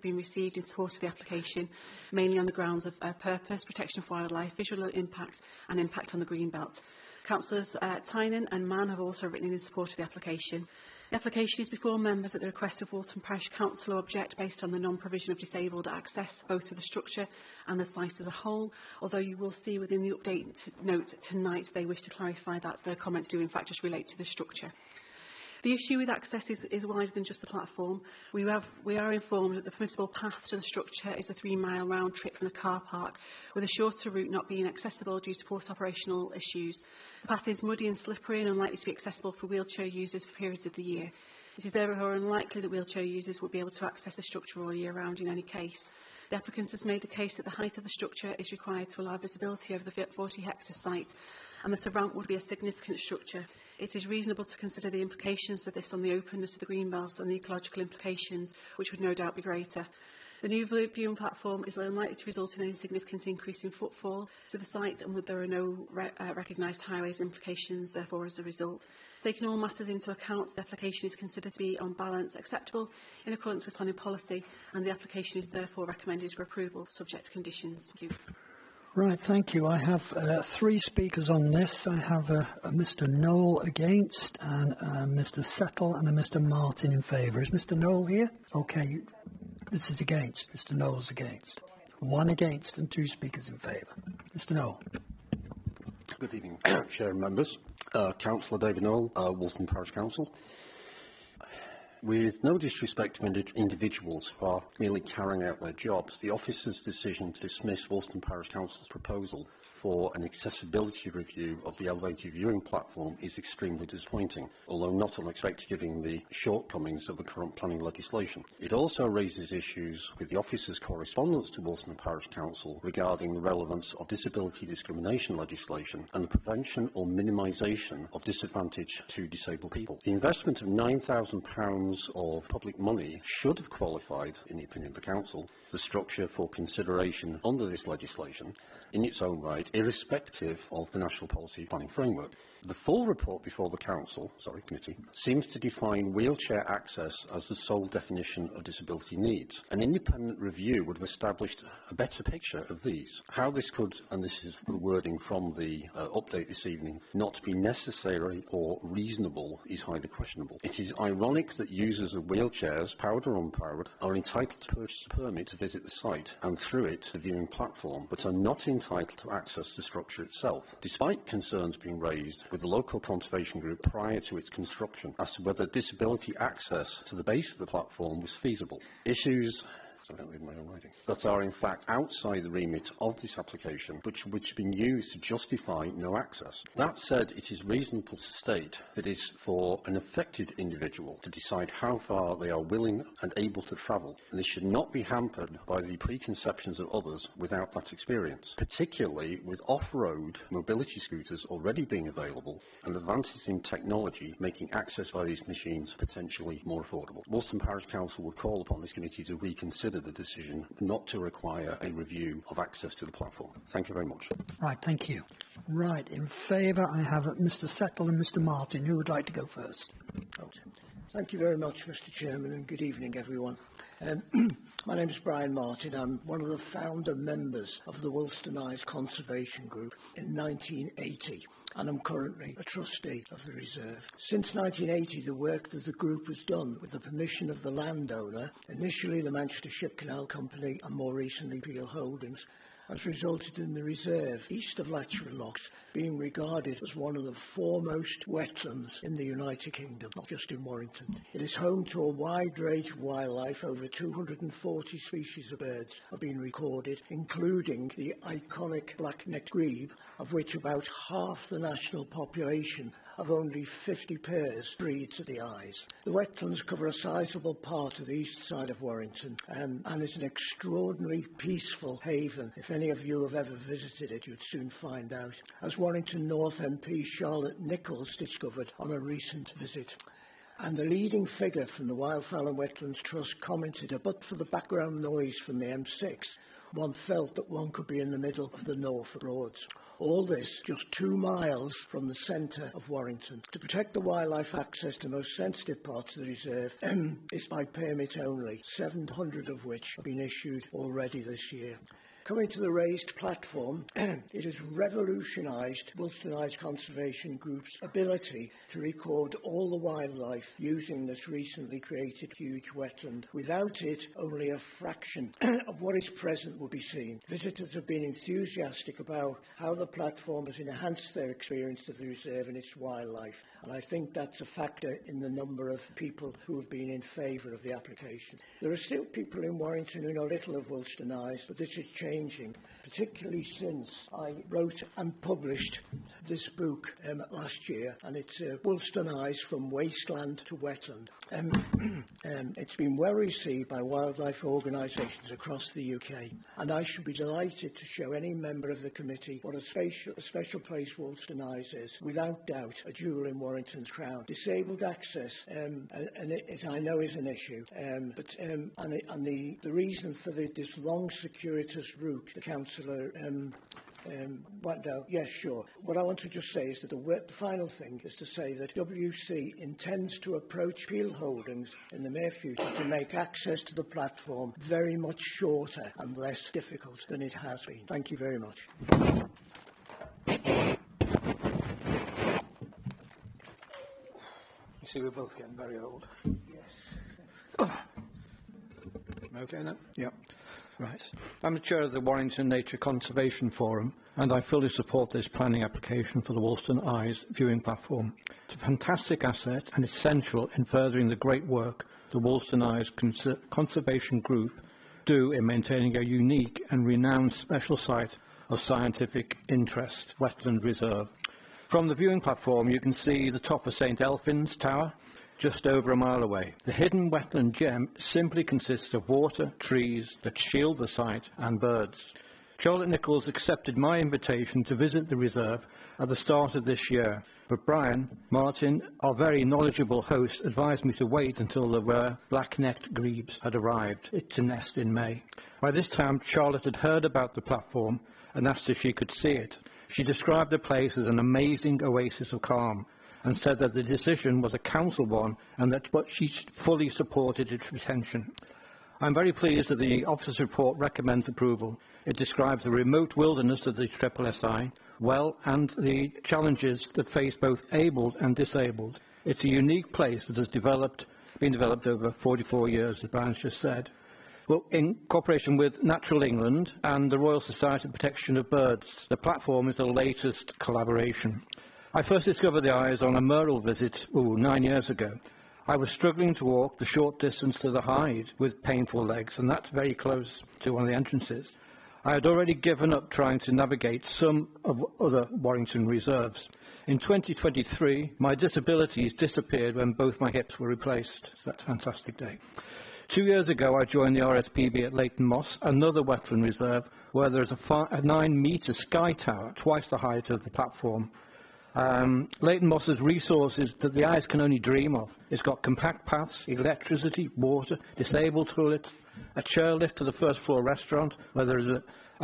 been received in support of the application, mainly on the grounds of purpose, protection of wildlife, visual impact and impact on the Greenbelt. Councillors Tynan and Mann have also written in support of the application. The application is before members at the request of Walton Parish Council who object based on the non-provision of disabled access both to the structure and the site as a whole, although you will see within the update note tonight they wish to clarify that their comments do in fact just relate to the structure. The issue with access is wider than just the platform. We are informed that the permissible path to the structure is a 3-mile round trip from the car park, with a shorter route not being accessible due to post-operational issues. The path is muddy and slippery and unlikely to be accessible for wheelchair users for periods of the year. It is therefore unlikely that wheelchair users will be able to access the structure all year round in any case. The applicant has made the case that the height of the structure is required to allow visibility over the 40-hectare site and that a ramp would be a significant structure. It is reasonable to consider the implications of this on the openness of the Greenbelt and the ecological implications, which would no doubt be greater. The new viewing platform is unlikely to result in any significant increase in footfall to the site, and there are no recognised highways implications therefore as a result. Taking all matters into account, the application is considered to be on balance acceptable in accordance with planning policy, and the application is therefore recommended for approval subject to conditions. Thank you. Right, thank you. I have 3 speakers on this. I have a Mr. Noel against, and Mr. Settle and a Mr. Martin in favour. Is Mr. Noel here? Okay, this is against. Mr. Noel's against. 1 against and 2 speakers in favour. Mr. Noel. Good evening, Chair and members. Councillor David Noel, Walton Parish Council. With no disrespect to individuals who are merely carrying out their jobs, the officer's decision to dismiss Walton Parish Council's proposal for an accessibility review of the elevated viewing platform is extremely disappointing, although not unexpected given the shortcomings of the current planning legislation. It also raises issues with the officer's correspondence to Walton Parish Council regarding the relevance of disability discrimination legislation and the prevention or minimisation of disadvantage to disabled people. The investment of £9,000 of public money should have qualified, in the opinion of the Council, the structure for consideration under this legislation in its own right, irrespective of the National Policy Planning Framework. The full report before the committee seems to define wheelchair access as the sole definition of disability needs. An independent review would have established a better picture of these. How this could, and this is the wording from the update this evening, not be necessary or reasonable is highly questionable. It is ironic that users of wheelchairs, powered or unpowered, are entitled to purchase a permit to visit the site and through it the viewing platform, but are not entitled to access the structure itself, despite concerns being raised with the local conservation group prior to its construction as to whether disability access to the base of the platform was feasible. Issues that are in fact outside the remit of this application, which have been used to justify no access. That said, it is reasonable to state that it is for an affected individual to decide how far they are willing and able to travel, and this should not be hampered by the preconceptions of others without that experience, particularly with off-road mobility scooters already being available and advances in technology making access by these machines potentially more affordable. Walton Parish Council would call upon this committee to reconsider the decision not to require a review of access to the platform. Thank you very much. Right, thank you. Right, in favour I have Mr. Settle and Mr. Martin. Who would like to go first? Thank you very much, Mr. Chairman, and good evening, everyone. My name is Brian Martin. I'm one of the founder members of the Wolstonise Conservation Group in 1980, and I'm currently a trustee of the reserve. Since 1980, the work that the group has done with the permission of the landowner, initially the Manchester Ship Canal Company and more recently Peel Holdings, has resulted in the reserve east of Latchford Locks being regarded as one of the foremost wetlands in the United Kingdom, not just in Warrington. It is home to a wide range of wildlife. Over 240 species of birds have been recorded, including the iconic black-necked grebe, of which about half the national population of only 50 pairs breeds at the eyes. The wetlands cover a sizable part of the east side of Warrington and is an extraordinarily peaceful haven. If any of you have ever visited it, you'd soon find out, as Warrington North MP Charlotte Nichols discovered on a recent visit. And the leading figure from the Wildfowl and Wetlands Trust commented that but for the background noise from the M6, one felt that one could be in the middle of the Norfolk Broads. All this just 2 miles from the centre of Warrington. To protect the wildlife access to the most sensitive parts of the reserve is by permit only, 700 of which have been issued already this year. Coming to the raised platform, it has revolutionised Woolston Conservation Group's ability to record all the wildlife using this recently created huge wetland. Without it, only a fraction of what is present will be seen. Visitors have been enthusiastic about how the platform has enhanced their experience of the reserve and its wildlife, and I think that's a factor in the number of people who have been in favour of the application. There are still people in Warrington who know little of Woolston Eyes, but this is changing, particularly since I wrote and published this book last year, and it's Woolston Eyes from Wasteland to Wetland. It's been well received by wildlife organisations across the UK, and I should be delighted to show any member of the committee what a special place Woolston Eyes is, without doubt a jewel in Warrington's crown. Disabled access, and it I know is an issue, the reason for this long circuitous route, the councillor yes, sure. What I want to just say is that the final thing is to say that WC intends to approach Peel Holdings in the near future to make access to the platform very much shorter and less difficult than it has been. Thank you very much. You see, we're both getting very old. Yes. Okay then? Yeah. Right. I'm the chair of the Warrington Nature Conservation Forum, and I fully support this planning application for the Woolston Eyes viewing platform. It's a fantastic asset and essential in furthering the great work the Woolston Eyes Conservation Group do in maintaining a unique and renowned special site of scientific interest, Wetland Reserve. From the viewing platform, you can see the top of St Elphin's Tower, just over a mile away. The hidden wetland gem simply consists of water, trees that shield the site, and birds. Charlotte Nichols accepted my invitation to visit the reserve at the start of this year, but Brian Martin, our very knowledgeable host, advised me to wait until the rare black-necked grebes had arrived to nest in May. By this time, Charlotte had heard about the platform and asked if she could see it. She described the place as an amazing oasis of calm, and said that the decision was a council one and that she fully supported its retention. I'm very pleased that the officer's report recommends approval. It describes the remote wilderness of the SSSI well and the challenges that face both abled and disabled. It's a unique place that has been developed over 44 years, as Brian's just said. Well, in cooperation with Natural England and the Royal Society for Protection of Birds, the platform is the latest collaboration. I first discovered the Eyes on a Merle visit 9 years ago. I was struggling to walk the short distance to the Hyde with painful legs, and that's very close to one of the entrances. I had already given up trying to navigate some of other Warrington reserves. In 2023, my disabilities disappeared when both my hips were replaced. That's a fantastic day. 2 years ago, I joined the RSPB at Leighton Moss, another wetland reserve, where there is a 9-metre sky tower, twice the height of the platform. Leighton Moss has resources that the Eyes can only dream of. It's got compact paths, electricity, water, disabled toilets, a chairlift to the first floor restaurant, where there is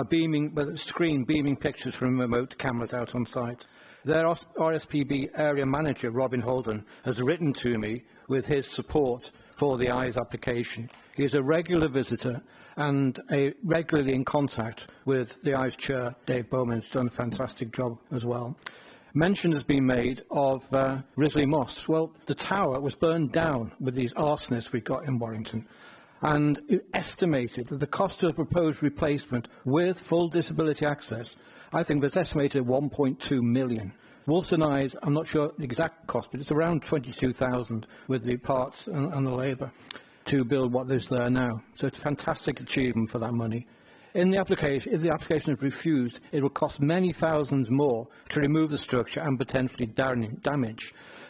a screen beaming pictures from remote cameras out on site. Their RSPB area manager, Robin Holden, has written to me with his support for the Eyes application. He is a regular visitor and regularly in contact with the Eyes chair, Dave Bowman, who's done a fantastic job as well. Mention has been made of Risley Moss. Well, the tower was burned down with these arsonists we got in Warrington, and it estimated that the cost of the proposed replacement with full disability access, I think, was estimated at 1.2 million. Woolston Eyes, I'm not sure the exact cost, but it's around 22,000 with the parts and the labour to build what is there now. So it's a fantastic achievement for that money. In the application, if the application is refused, it will cost many thousands more to remove the structure and potentially damage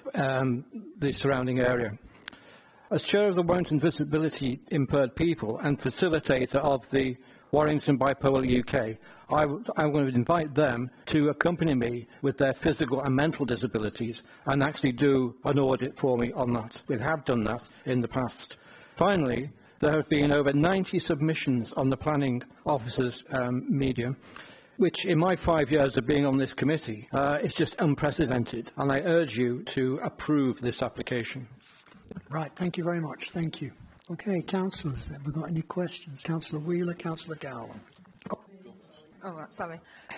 the surrounding area. As chair of the Warrington Visibility Impaired People and facilitator of the Warrington Bipolar UK, I'm going to invite them to accompany me with their physical and mental disabilities and actually do an audit for me on that. We have done that in the past. Finally, there have been over 90 submissions on the planning officer's medium, which in my 5 years of being on this committee is just unprecedented, and I urge you to approve this application. Right, thank you very much. Thank you. Okay, councillors, have we got any questions? Councillor Wheeler, Councillor Gowan. Oh, right, sorry.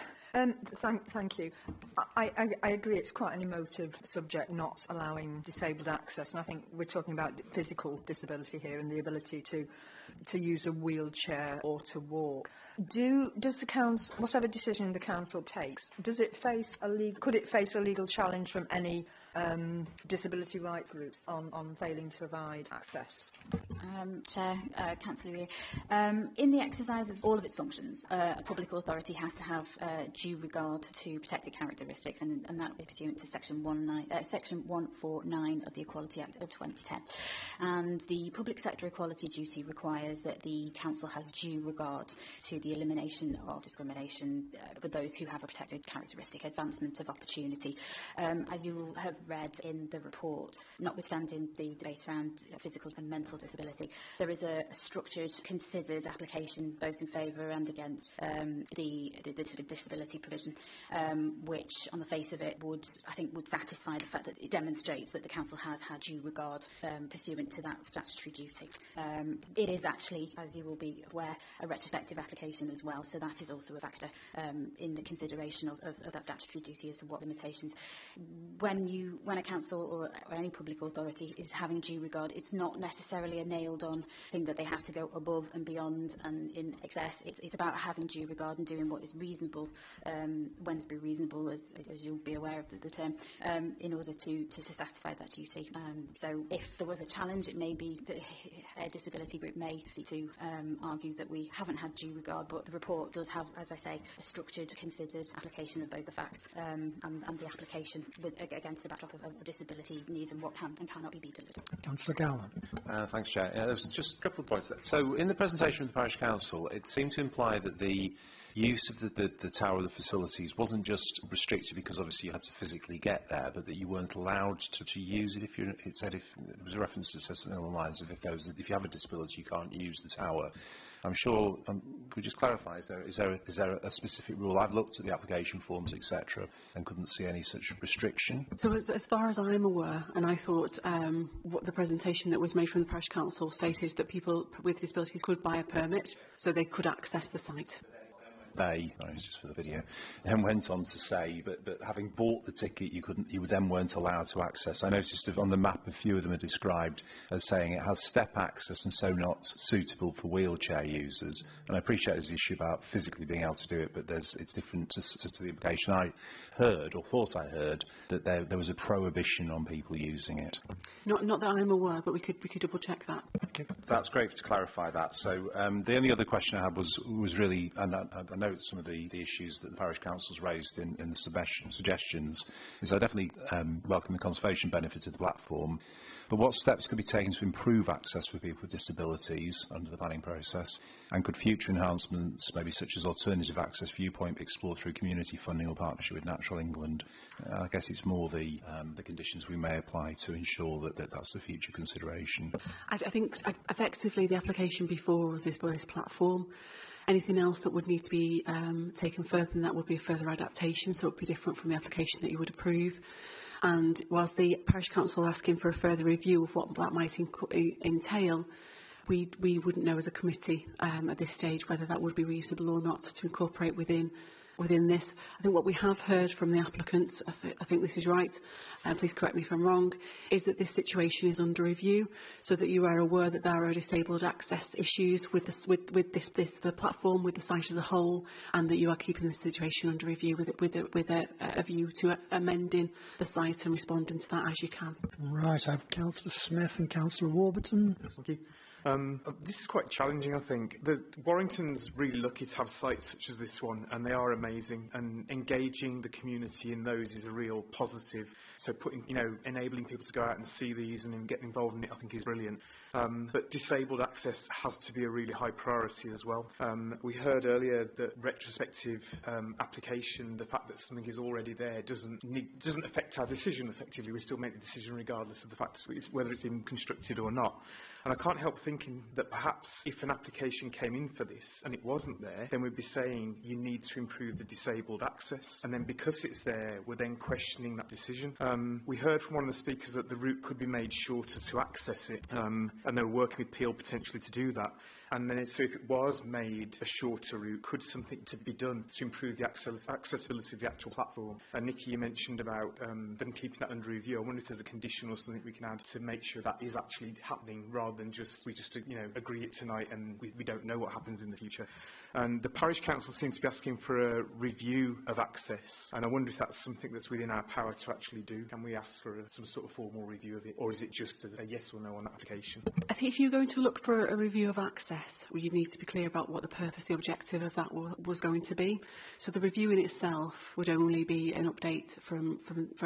Thank you. I agree it's quite an emotive subject, not allowing disabled access, and I think we're talking about physical disability here and the ability to use a wheelchair or to walk. Does the council, whatever decision the council takes, could it face a legal challenge from any disability rights groups on failing to provide access? Chair, Councillor Lee, in the exercise of all of its functions, a public authority has to have due regard to protected characteristics, and that is pursuant to Section 149 of the Equality Act of 2010. And the public sector equality duty requires that the council has due regard to the elimination of discrimination for those who have a protected characteristic, advancement of opportunity. As you will have read in the report, notwithstanding the debate around physical and mental disability, there is a structured, considered application both in favour and against the disability provision, which on the face of it would satisfy the fact that it demonstrates that the council has had due regard pursuant to that statutory duty. It is actually, as you will be aware, a retrospective application as well, so that is also a factor in the consideration of that statutory duty as to what limitations. When a council or any public authority is having due regard, it's not necessarily a nailed-on thing that they have to go above and beyond and in excess. It's about having due regard and doing what is reasonable, when to be reasonable, as you'll be aware of the term, in order to satisfy that duty. So if there was a challenge, it may be that a disability group may seek to argue that we haven't had due regard, but the report does have, as I say, a structured, considered application of both the facts and the application against the backdrop of disability needs and what can and cannot be delivered. Councillor Gowan. Thanks, Chair. There's just a couple of points there. So in the presentation of the Parish Council, it seemed to imply that the use of the tower, the facilities, wasn't just restricted because obviously you had to physically get there, but that you weren't allowed to use it. It said if there was a reference that says something along the lines of if you have a disability, you can't use the tower. I'm sure. Could you just clarify? Is there a specific rule? I've looked at the application forms, etc., and couldn't see any such restriction. So as far as I'm aware, and I thought what the presentation that was made from the Parish Council stated that people with disabilities could buy a permit so they could access the site. Just for the video, then went on to say, but having bought the ticket, you then weren't allowed to access. I noticed that on the map, a few of them are described as saying it has step access and so not suitable for wheelchair users. And I appreciate there's an issue about physically being able to do it, but it's different to the application. I heard, or thought I heard, that there was a prohibition on people using it. Not that I'm aware, but we could double check that. Okay. That's great to clarify that. So the only other question I had was really, and I know some of the issues that the Parish Council's raised in the suggestions, is I definitely welcome the conservation benefit of the platform, but what steps could be taken to improve access for people with disabilities under the planning process, and could future enhancements, maybe such as alternative access viewpoint, be explored through community funding or partnership with Natural England? I guess it's more the conditions we may apply to ensure that that's the future consideration. I think effectively the application before us is for this platform. Anything else that would need to be taken further than that would be a further adaptation, so it would be different from the application that you would approve. And whilst the Parish Council are asking for a further review of what that might entail, we wouldn't know as a committee at this stage whether that would be reasonable or not to incorporate within this. I think what we have heard from the applicants, I think this is right, please correct me if I'm wrong, is that this situation is under review, so that you are aware that there are disabled access issues with the platform, with the site as a whole, and that you are keeping the situation under review with a view to amending the site and responding to that as you can. Right, I have Councillor Smith and Councillor Warburton. Thank you. This is quite challenging, I think. Warrington's really lucky to have sites such as this one, and they are amazing, and engaging the community in those is a real positive. So enabling people to go out and see these and then get involved in it, I think is brilliant. But disabled access has to be a really high priority as well. We heard earlier that retrospective application, the fact that something is already there, doesn't affect our decision effectively. We still make the decision regardless of the fact whether it's been constructed or not. And I can't help thinking that perhaps if an application came in for this and it wasn't there, then we'd be saying you need to improve the disabled access. And then because it's there, we're then questioning that decision. We heard from one of the speakers that the route could be made shorter to access it, and they were working with Peel potentially to do that. And then so if it was made a shorter route, could something to be done to improve the accessibility of the actual platform? And Nikki, you mentioned about them keeping that under review. I wonder if there's a condition or something we can add to make sure that is actually happening, rather than we just agree it tonight and we don't know what happens in the future. And the parish council seems to be asking for a review of access, and I wonder if that's something that's within our power to actually do. Can we ask for some sort of formal review of it, or is it just a yes or no on the application? I think if you're going to look for a review of access, you need to be clear about what the purpose, the objective of that was going to be. So the review in itself would only be an update from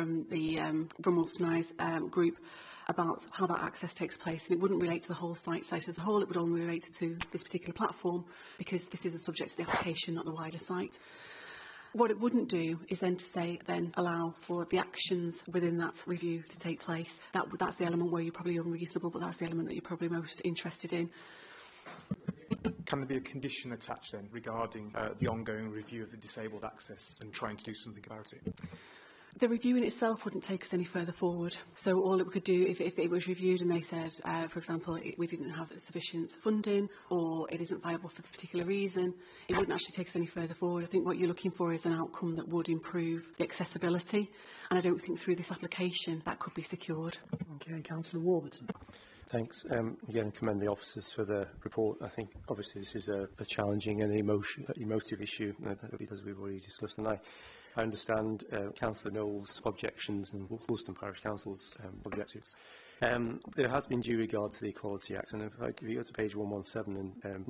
the Woolston Eyes group about how that access takes place, and it wouldn't relate to the whole site as a whole. It would only relate to this particular platform, because this is a subject to the application, not the wider site. What it wouldn't do is then allow for the actions within that review to take place. That's the element where you're probably unreasonable, but that's the element that you're probably most interested in. Can there be a condition attached then regarding the ongoing review of the disabled access and trying to do something about it? The review in itself wouldn't take us any further forward. So all it we could do, if it was reviewed and they said, for example, we didn't have sufficient funding or it isn't viable for this particular reason, it wouldn't actually take us any further forward. I think what you're looking for is an outcome that would improve the accessibility, and I don't think through this application that could be secured. Okay, Councillor Warburton. Thanks. Again, commend the officers for the report. I think obviously this is a challenging and emotive issue, because we've already discussed, and I understand Councillor Knowles' objections and Woolston Parish Council's objectives. There has been due regard to the Equality Act, and if you go to page 117 and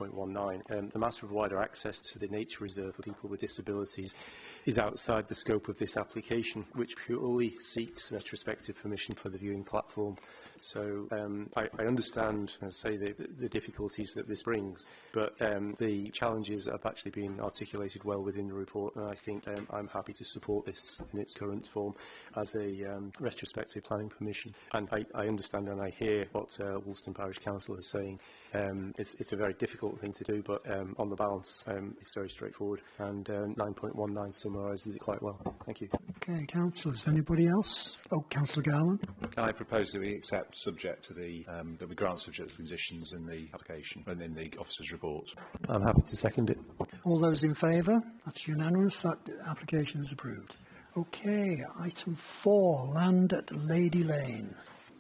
9.19, the matter of wider access to the nature reserve for people with disabilities is outside the scope of this application, which purely seeks retrospective permission for the viewing platform. So I understand, as I say, the difficulties that this brings, but the challenges have actually been articulated well within the report, and I think I'm happy to support this in its current form as a retrospective planning permission. And I understand and I hear what Woolston Parish Council is saying. It's a very difficult thing to do, but on the balance, it's very straightforward, and 9.19 summarises it quite well. Thank you. Okay, councillors, anybody else? Oh, Councillor Garland. Can I propose that we accept subject to that we grant subject to the conditions in the application and in the officer's report? I'm happy to second it. All those in favour? That's unanimous. That application is approved. Okay, item 4, land at Lady Lane.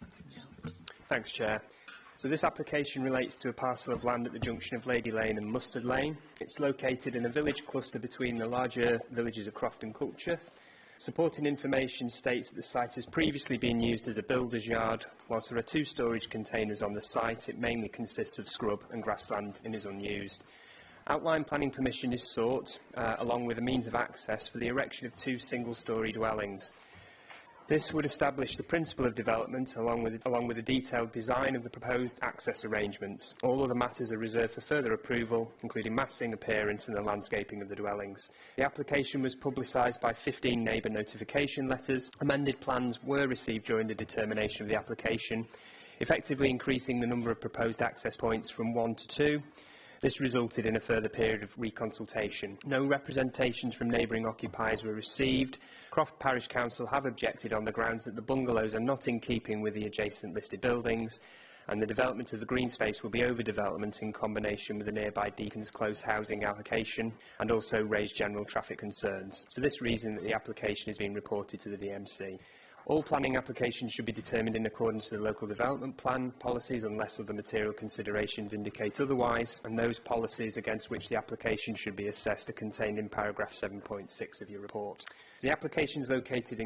Thanks, Chair. So this application relates to a parcel of land at the junction of Lady Lane and Mustard Lane. It's located in a village cluster between the larger villages of Croft and Culture. Supporting information states that the site has previously been used as a builder's yard. Whilst there are 2 storage containers on the site, it mainly consists of scrub and grassland and is unused. Outline planning permission is sought, along with a means of access for the erection of 2 single-storey dwellings. This would establish the principle of development along with a detailed design of the proposed access arrangements. All other matters are reserved for further approval, including massing, appearance and the landscaping of the dwellings. The application was publicised by 15 neighbour notification letters. Amended plans were received during the determination of the application, effectively increasing the number of proposed access points from 1 to 2. This resulted in a further period of reconsultation. No representations from neighbouring occupiers were received. Croft Parish Council have objected on the grounds that the bungalows are not in keeping with the adjacent listed buildings, and the development of the green space will be overdevelopment in combination with the nearby Deacons Close housing allocation, and also raise general traffic concerns. For this reason, the application is being reported to the DMC. All planning applications should be determined in accordance with the local development plan policies unless other material considerations indicate otherwise, and those policies against which the application should be assessed are contained in paragraph 7.6 of your report. The application is located in